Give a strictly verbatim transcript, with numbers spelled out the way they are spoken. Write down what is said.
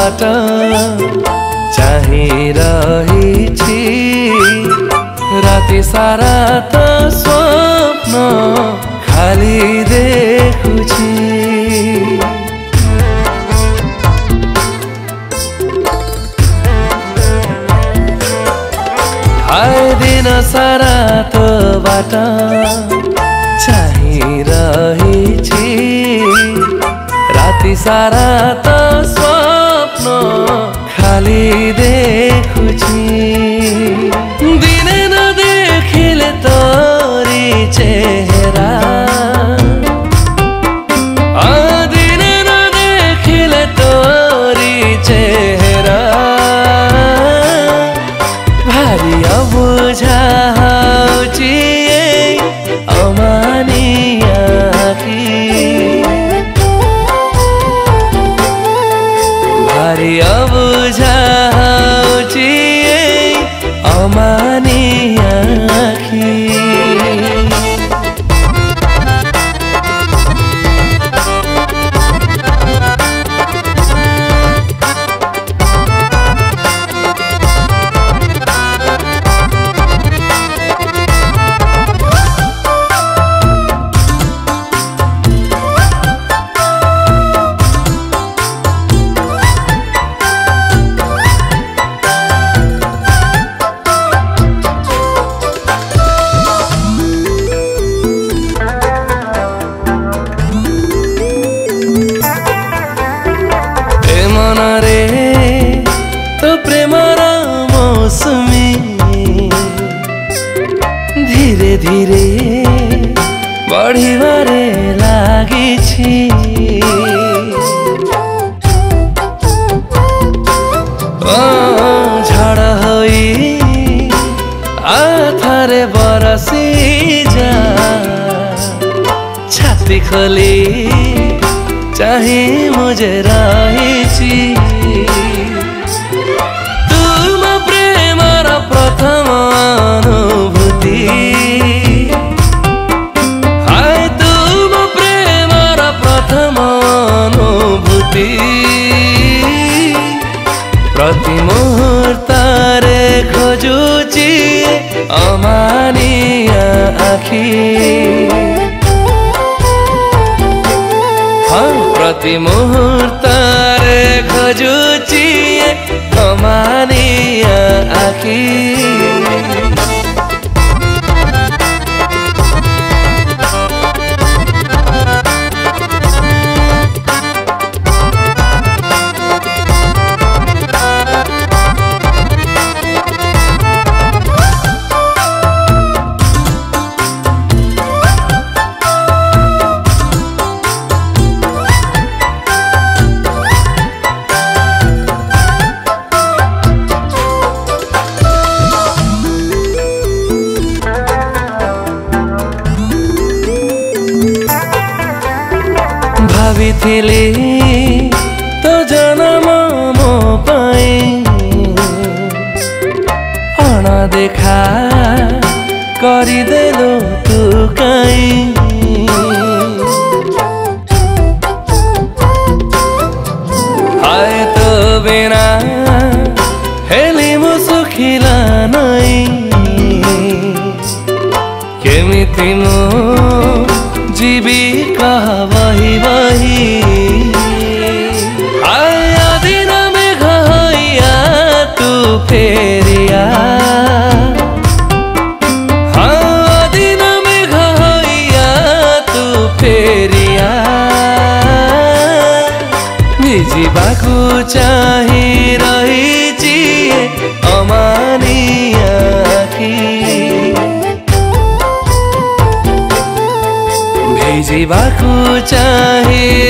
बाट चाहिरहिछि राति सारा त स्वप्न खाली देखुछि। हाय दिन सारा त बाट चाहिरहिछि राति सारा त स्वप्न खाली देखुछि। दिने नदेखिले तोरी चेहरा दिने नदेखिले तोरी चेहरा भारी अबुझा हौछि अमानिया की भारी अबुझा हौछि अमानिया की। तो प्रेमर मौसमी धीरे धीरे बढ़िबारे लागिछि। झड़ होई आथरे बरसी जा छाती खोली चाहे मुझे रहिछि। तुम प्रेमर प्रथम अनुभूति हाय तुम प्रेमर प्रथम अनुभूति प्रति मुहूर्तरे खोजुछि अमानिया आखि। प्रति मुहूर्तरे खोजुछि अमानिया आखि। भाविथिली तो जन्म मो पाई अणदेखा गरिदेलु तू काई। हाय तो बिना हेली मु सुखिला नै केमिति मु जीवी कहा वही वही। आया दिन में घया तू फेरिया हाँ दिन में घया तू फेरिया भिजिबाकु चाहि रहिछि अमानिया की। भिजिबाकु चाहि